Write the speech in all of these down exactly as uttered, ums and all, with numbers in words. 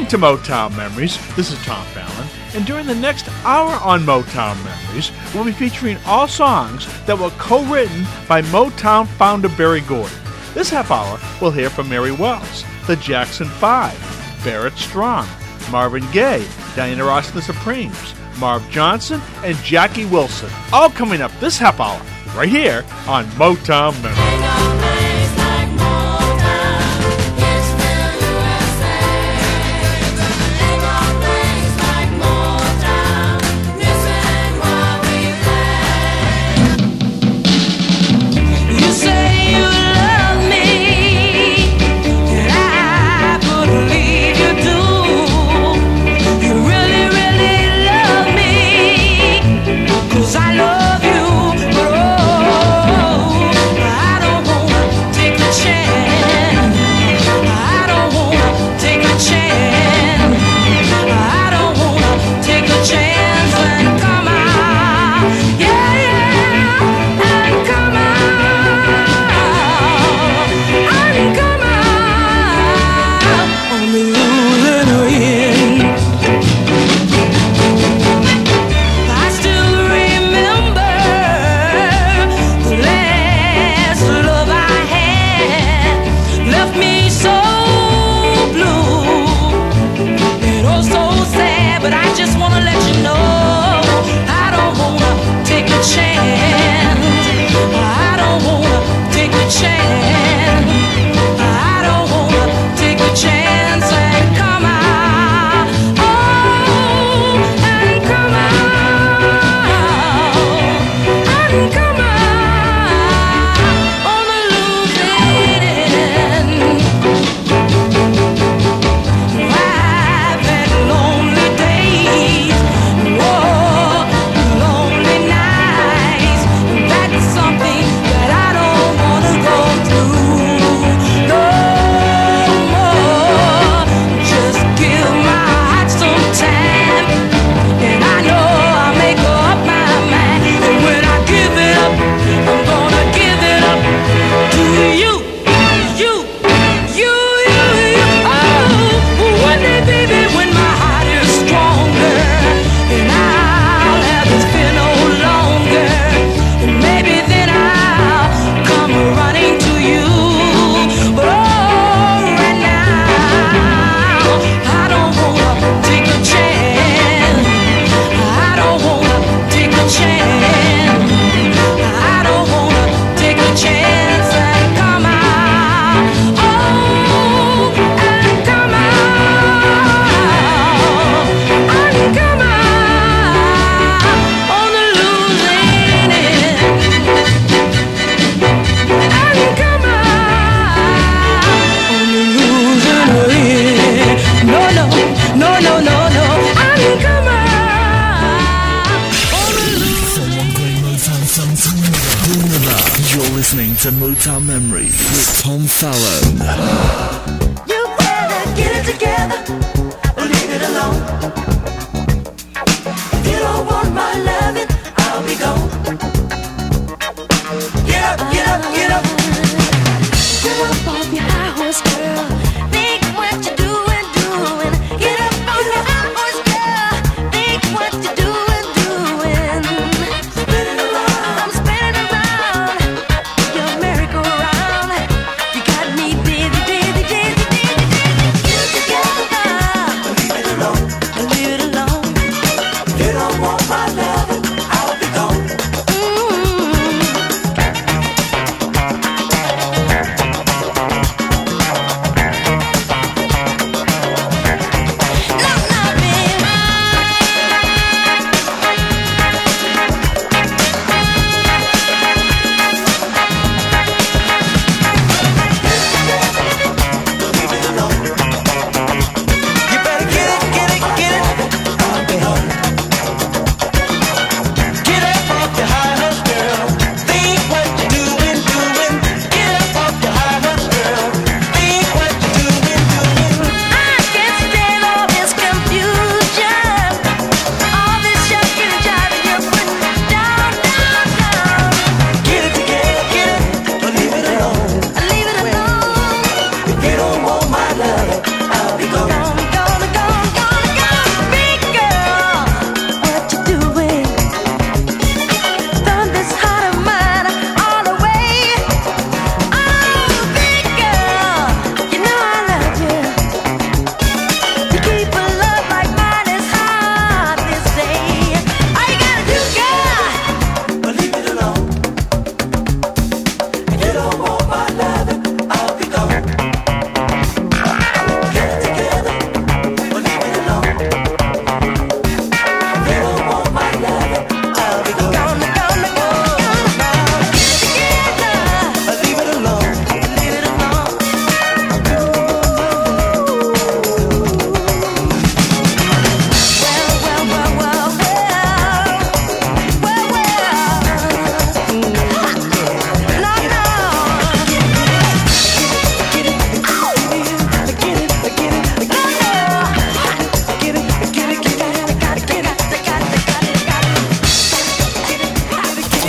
to Motown Memories. This is Tom Fallon, and during the next hour on Motown Memories, we'll be featuring all songs that were co-written by Motown founder Berry Gordy. This half hour, we'll hear from Mary Wells, the Jackson Five, Barrett Strong, Marvin Gaye, Diana Ross and the Supremes, Marv Johnson, and Jackie Wilson. All coming up this half hour, right here on Motown Memories. to Motown Memories with Tom Fallon. You better get it together or leave it alone. If you don't want my loving, I'll be gone. Get up, get up, get up. Get up off your high horse, girl. Think what you're doing, doing. Get up on your high horse, girl. Think what you're doing, doing. Spinning around, I'm spinning around. Your merry-go-round. You got me dizzy, dizzy, dizzy, dizzy, dizzy. Get it together, leave it alone. Leave it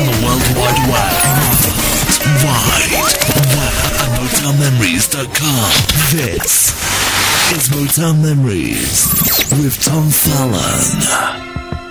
the World Wide Web. Wide Web at Motown Memories dot com. This is Motown Memories with Tom Fallon.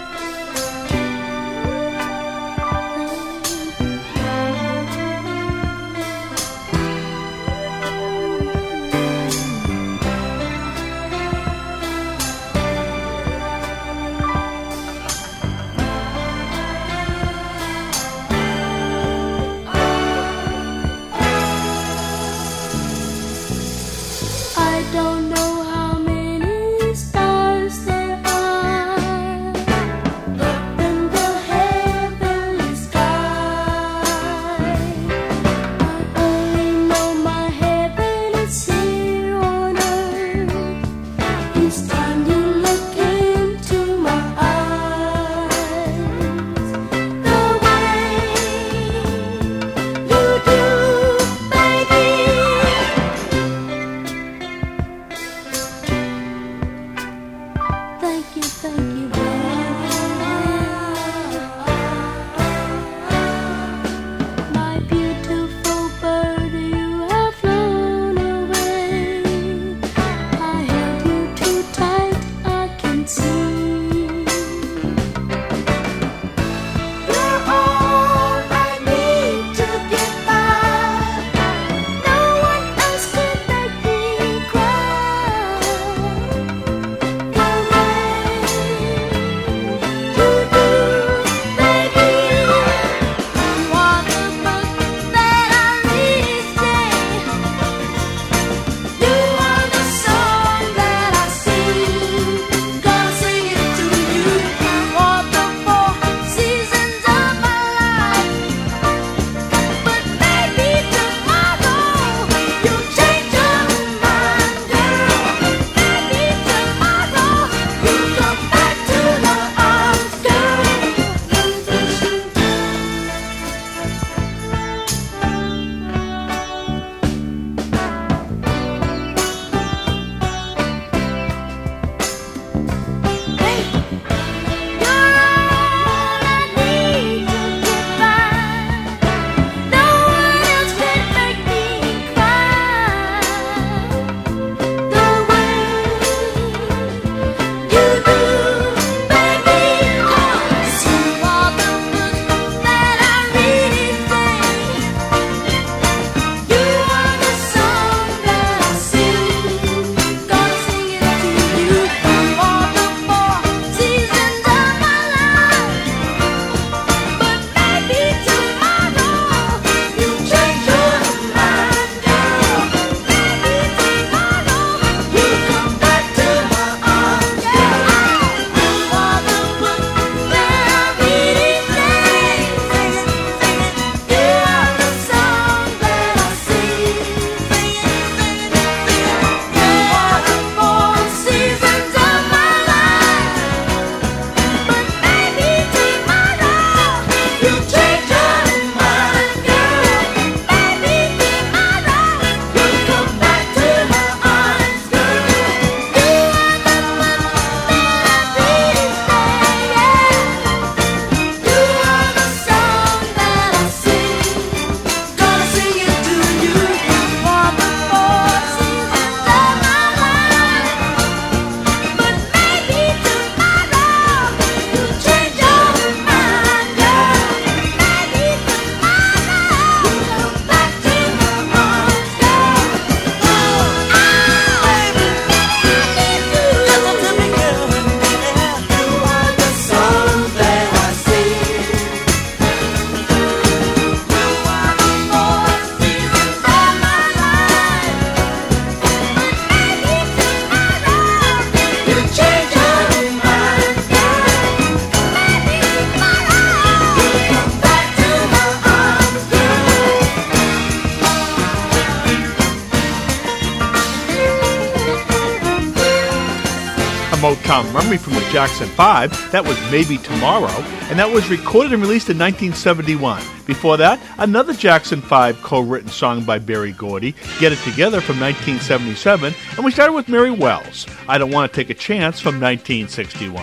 Motown Memory from the Jackson five. That was Maybe Tomorrow, and that was recorded and released in nineteen seventy-one. Before that, another Jackson five co-written song by Berry Gordy, Get It Together from nineteen seventy-seven, and we started with Mary Wells, I Don't Want to Take a Chance from nineteen sixty-one.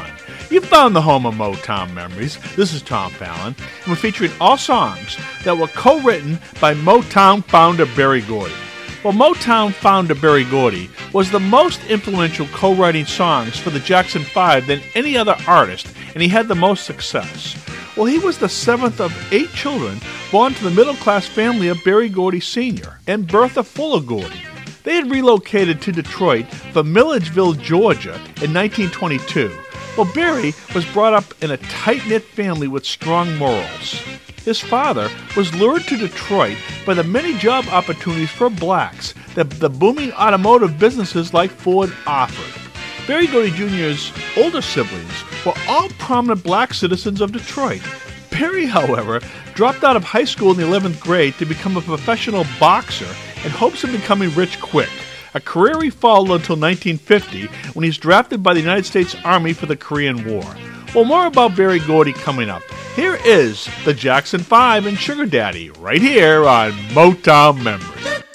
You found the home of Motown Memories. This is Tom Fallon, and we're featuring all songs that were co-written by Motown founder Berry Gordy. Well, Motown founder Berry Gordy was the most influential co-writing songs for the Jackson Five than any other artist, and he had the most success. Well, he was the seventh of eight children born to the middle-class family of Berry Gordy Senior and Bertha Fuller Gordy. They had relocated to Detroit from Milledgeville, Georgia in nineteen twenty-two. Well, Berry was brought up in a tight-knit family with strong morals. His father was lured to Detroit by the many job opportunities for blacks that the booming automotive businesses like Ford offered. Berry Gordy Junior's older siblings were all prominent black citizens of Detroit. Berry, however, dropped out of high school in the eleventh grade to become a professional boxer in hopes of becoming rich quick, a career he followed until nineteen fifty when he's drafted by the United States Army for the Korean War. Well, more about Berry Gordy coming up. Here is the Jackson Five and Sugar Daddy right here on Motown Memories.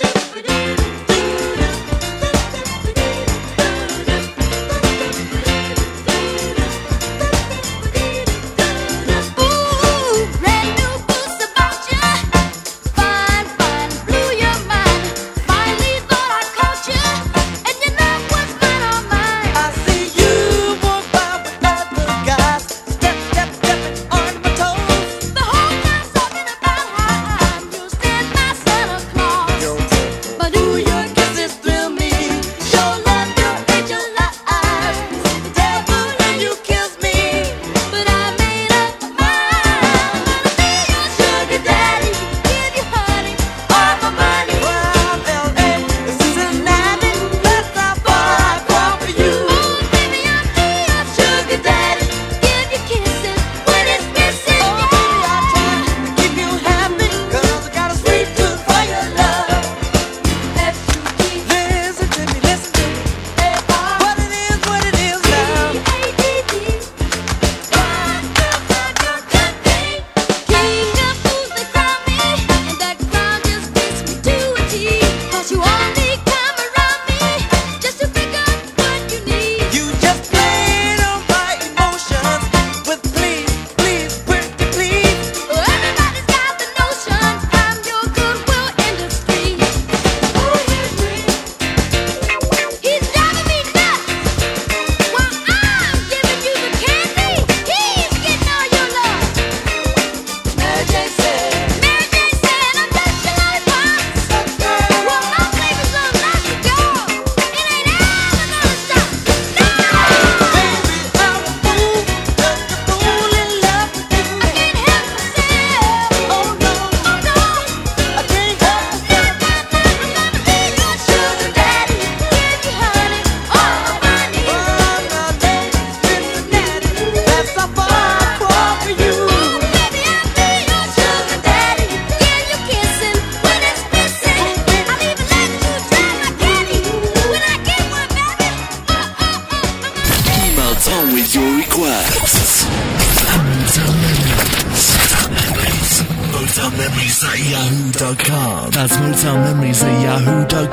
Motown Memories at yahoo dot com. That's Motown Memories at yahoo dot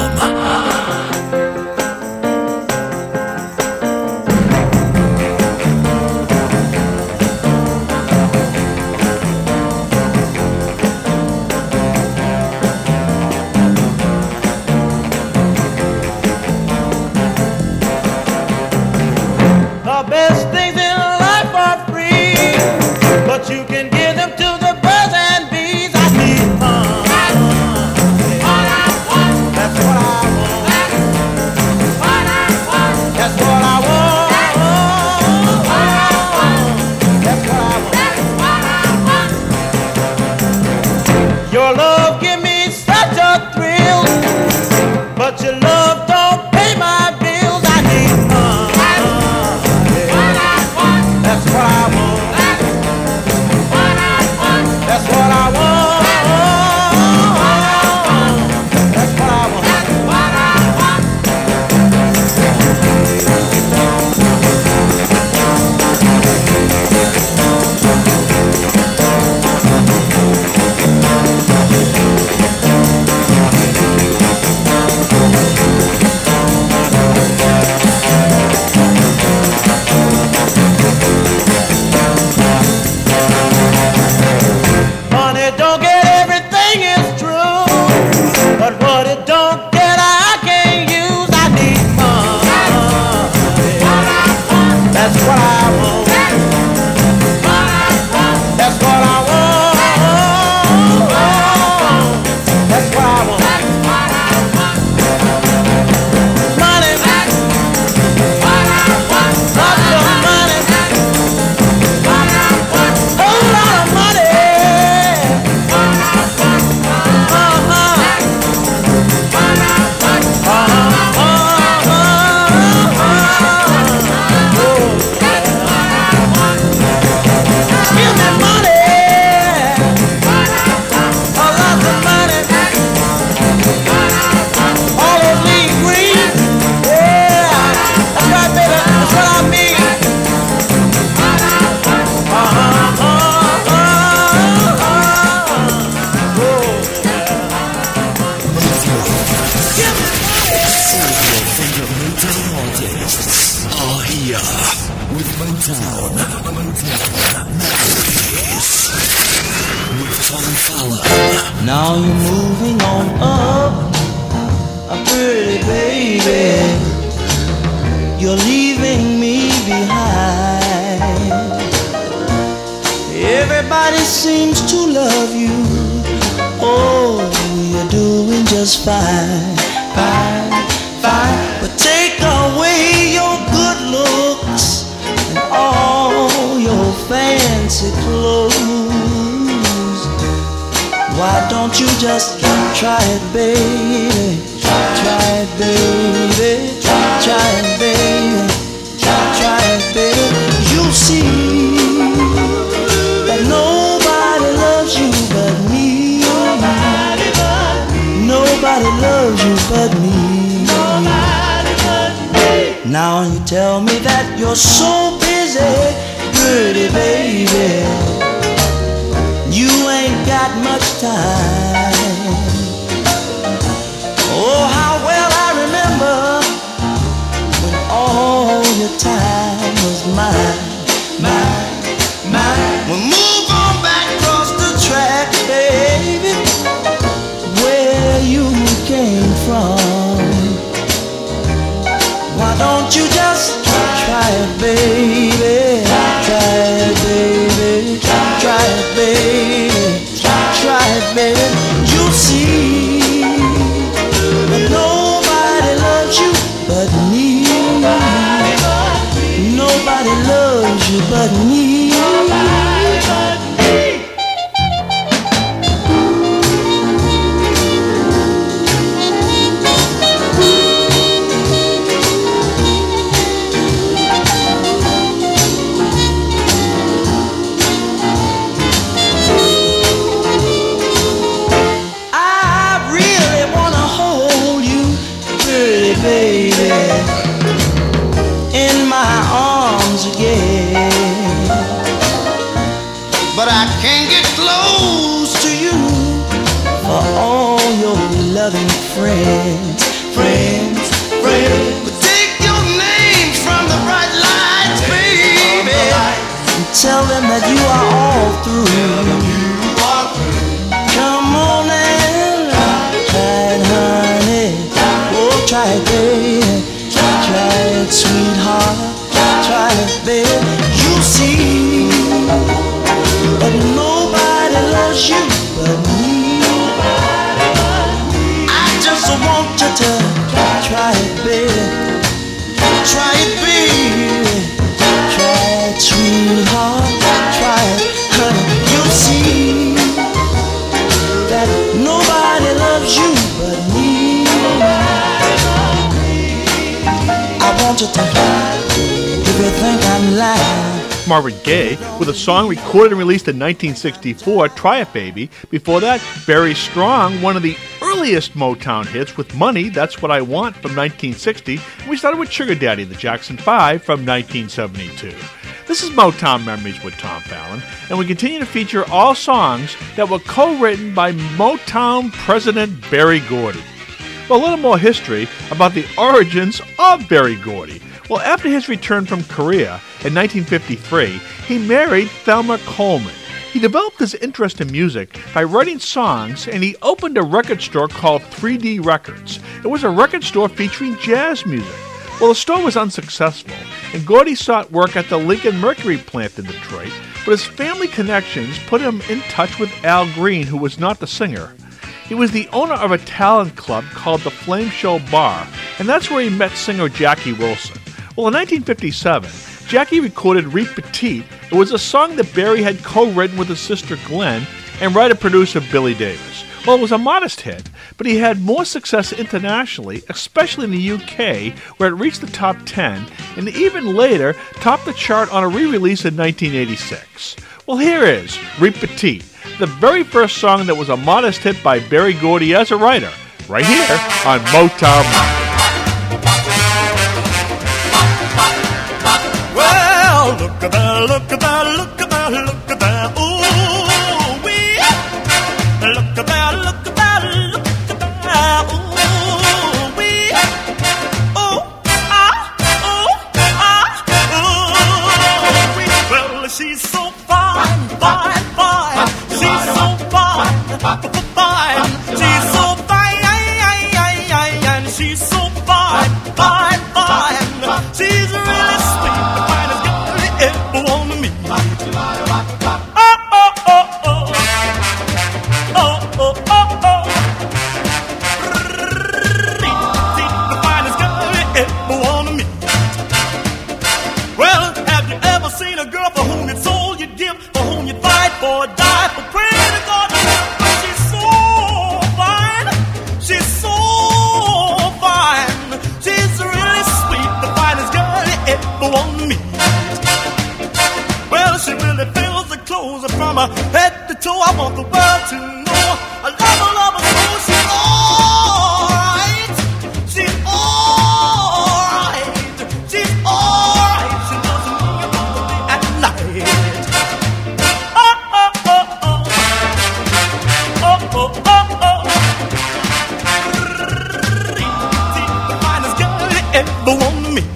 com. We'll be right back. Now you're moving on up, a pretty baby. You're leaving me behind. Everybody seems to love you. Oh, you're doing just fine, fine, fine. But take away your good looks and all your fancy clothes. Why don't you just try it, baby? Try it, baby. Try it, baby. Try it, baby. You'll see that nobody loves you but me. Nobody but me. Nobody loves you but me. Nobody but me. Now you tell me that you're so busy, pretty baby. You ain't got much time. Oh, how well I remember when all your time was mine, mine, mine. Well, move on back across the track, baby, where you came from. Why don't you just try it, baby? Try it, baby. Try it, baby. Try it, baby. You'll see that nobody loves you but me. Nobody but me. Nobody loves you but me. Nobody but me. Baby, in my arms again, but I can't get close to you for all your loving friends, friends, friends. But take your name from the bright lights, baby, and tell them that you are all through. Come on and try it, honey. Oh, try it, baby. Try it, sweetheart. Try it, baby. You'll see that nobody loves you but me. I just want you to try it, baby. Try it, baby. Try it, sweetheart. Try it, honey. You'll see that nobody loves you but me. I want you to try if you think I'm lying. Marvin Gaye with a song recorded and released in nineteen sixty-four, Try It Baby. Before that, Barry Strong, one of the earliest Motown hits with Money, That's What I Want from nineteen sixty. And we started with Sugar Daddy, the Jackson five from nineteen seventy-two. This is Motown Memories with Tom Fallon, and we continue to feature all songs that were co-written by Motown President Berry Gordy. Well, a little more history about the origins of Berry Gordy. Well, after his return from Korea in nineteen fifty-three, he married Thelma Coleman. He developed his interest in music by writing songs, and he opened a record store called three D Records. It was a record store featuring jazz music. Well, the store was unsuccessful, and Gordy sought work at the Lincoln Mercury plant in Detroit, but his family connections put him in touch with Al Green, who was not the singer. He was the owner of a talent club called the Flame Show Bar, and that's where he met singer Jackie Wilson. Well, in nineteen fifty-seven, Jackie recorded Reet Petite. It was a song that Berry had co-written with his sister Glenn and writer-producer Billy Davis. Well, it was a modest hit, but he had more success internationally, especially in the U K, where it reached the top ten, and even later topped the chart on a re-release in nineteen eighty-six. Well, here is Reet Petite, the very first song that was a modest hit by Berry Gordy as a writer, right here on Motown Memories. Well, look at that, look at that, look at that, look at that, ooh, wee. Look at that, look at that, look at that, ooh, wee. Oh, ah, oh, ah, ooh, wee. Well, she's so fine, fine, fine. She's so fine, fine. fine. She's so fine. She's so fine, fine, fine. She's really sweet, the finest girl you ever want to meet. Oh, oh, oh, oh. Oh, oh, oh, oh. The finest girl you ever want to meet. Well, have you ever seen a girl for whom it's all you give, for whom you fight for, die for, pray to God? She's so fine. She's so fine. She's really sweet, the finest girl you ever want to meet. Well, she really fills the clothes from her head to toe. I want the world to know I love her, love her so. She's alright. She's alright. She's alright. She doesn't know you about the day and night. Oh, oh, oh, oh. Oh, oh, oh, oh. The finest girl you ever want to meet.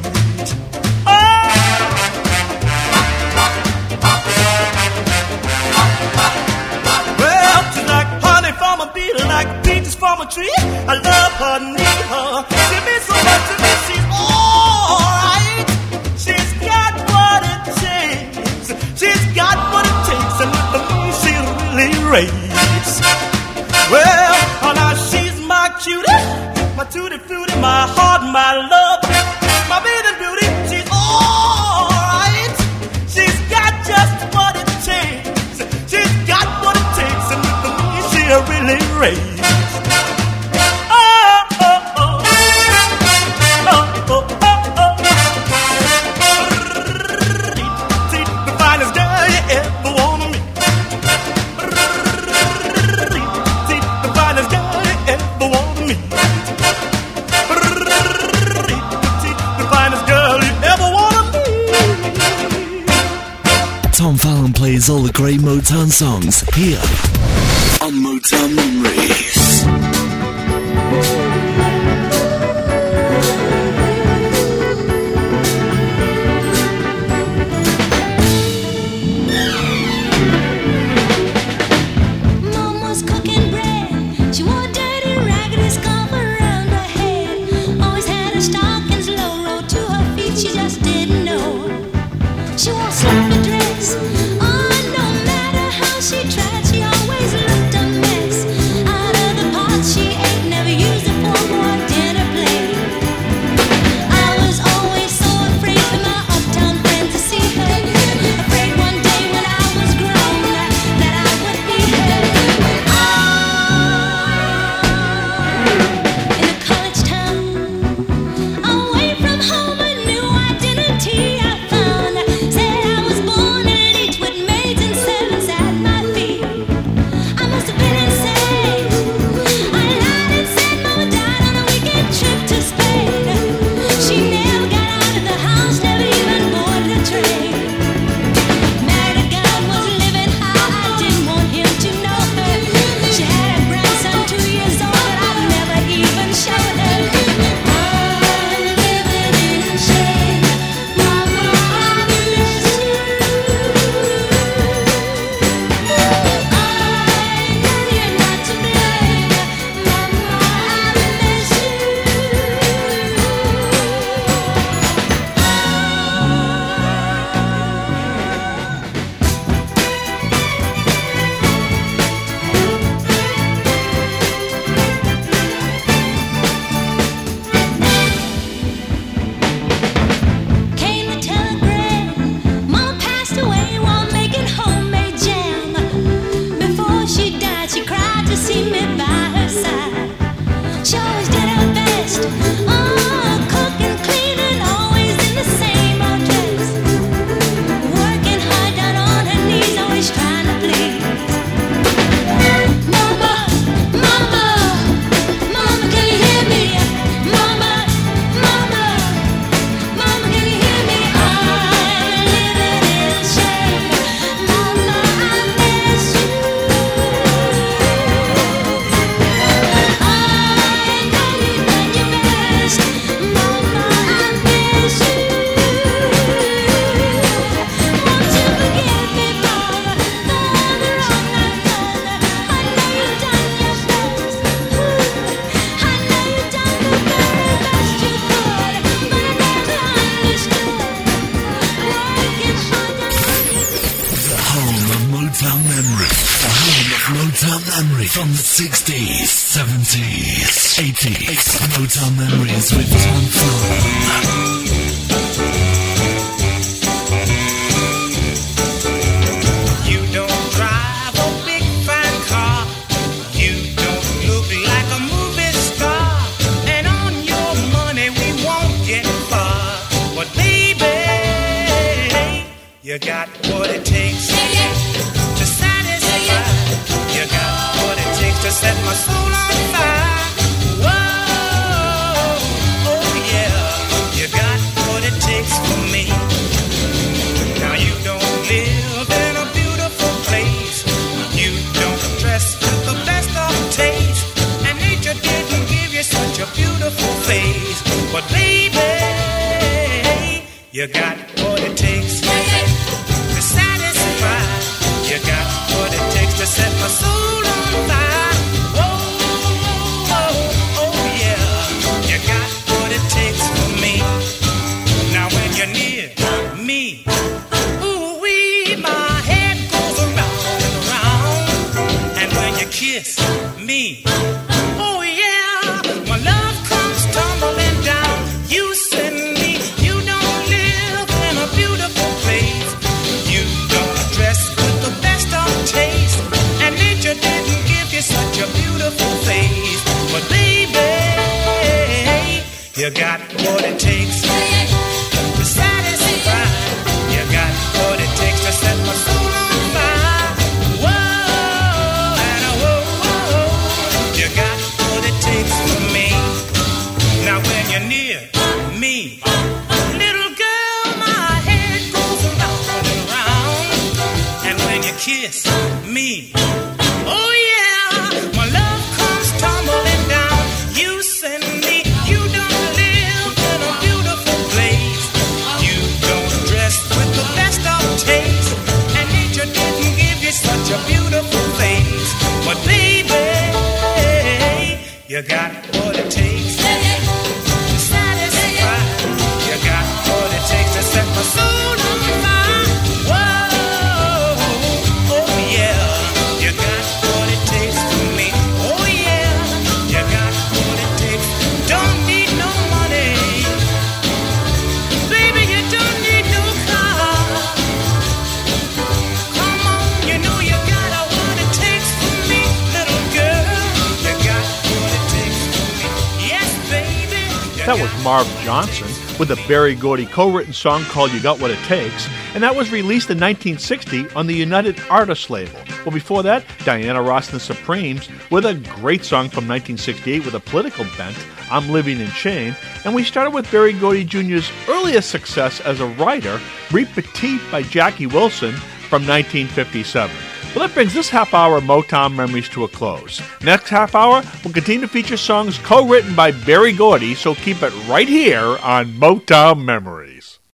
Well, she's like honey from a bee, like peaches from a tree. I love her, need her. She means so much to me. She's alright. She's got what it takes. She's got what it takes, and with the moon she'll really raise. Well, oh, now she's my cutie, my tutti frutti, my heart, my love, my bathing beauty. She's alright. She's got just what it takes. She's got what it takes, and with the moon she'll really raise. Oh, oh, oh. Oh, oh, oh, oh. See, the finest girl you ever want to meet. See, the finest girl you ever want to meet. See, the finest girl you ever want to meet. Tom Fallon plays all the great Motown songs here on Motown Memories. Mom was cooking bread. She wore a dirty, raggedy scarf around her head. Always had her stockings low, rolled to her feet. She just didn't know. She wore a sloppy dress. Oh, no matter how she tried, she always looked a mess. Out of the pot home of Motown memory from the sixties, seventies, eighties. Motown Memories with Tom Fallon. You don't drive a big fine car. You don't look like a movie star. And on your money we won't get far. But baby, you got what it takes to satisfy. You got what it takes to set my soul on fire. Whoa, oh yeah, you got what it takes for me. Now you don't live in a beautiful place. You don't dress with the best of taste. And nature didn't give you such a beautiful face. But baby, you got what it takes to satisfy. You got what it takes to set my soul on fire. Oh, oh, oh yeah, you got what it takes for me. Now when you're near me, ooh wee, my head goes around and around. And when you kiss me, oh yeah, my love comes tumbling down. You send me, you don't live in a beautiful place. You don't dress with the best of taste. And nature didn't give you such a beautiful face. But baby, you got what it takes to satisfy. You got what it takes to set my soul on fire. Whoa, and a whoa, whoa, you got what it takes for me. Now when you're near me, little girl, my head goes around and around. And when you kiss me, oh yeah, my love comes tumbling down. You send me, you don't live in a beautiful place. You don't dress with the best of taste. And nature didn't give you such a beautiful face. But baby, you got what it takes to satisfy. You got what it takes to set my soul on fire. Whoa, oh yeah, you got what it takes for me. Oh yeah, you got what it takes. Don't need no money, baby, you don't need no car. Come on, you know you got what it takes for me, little girl. You got what it takes for me. Yes, baby. you That was got Marv Johnson with a Berry Gordy co-written song called You Got What It Takes, and that was released in nineteen sixty on the United Artists label. Well, before that, Diana Ross and the Supremes with a great song from nineteen sixty-eight with a political bent, I'm Living in Shame, and we started with Berry Gordy Junior's earliest success as a writer, Repetit by Jackie Wilson from nineteen fifty-seven. Well, that brings this half hour of Motown Memories to a close. Next half hour, we'll continue to feature songs co-written by Berry Gordy, so keep it right here on Motown Memories.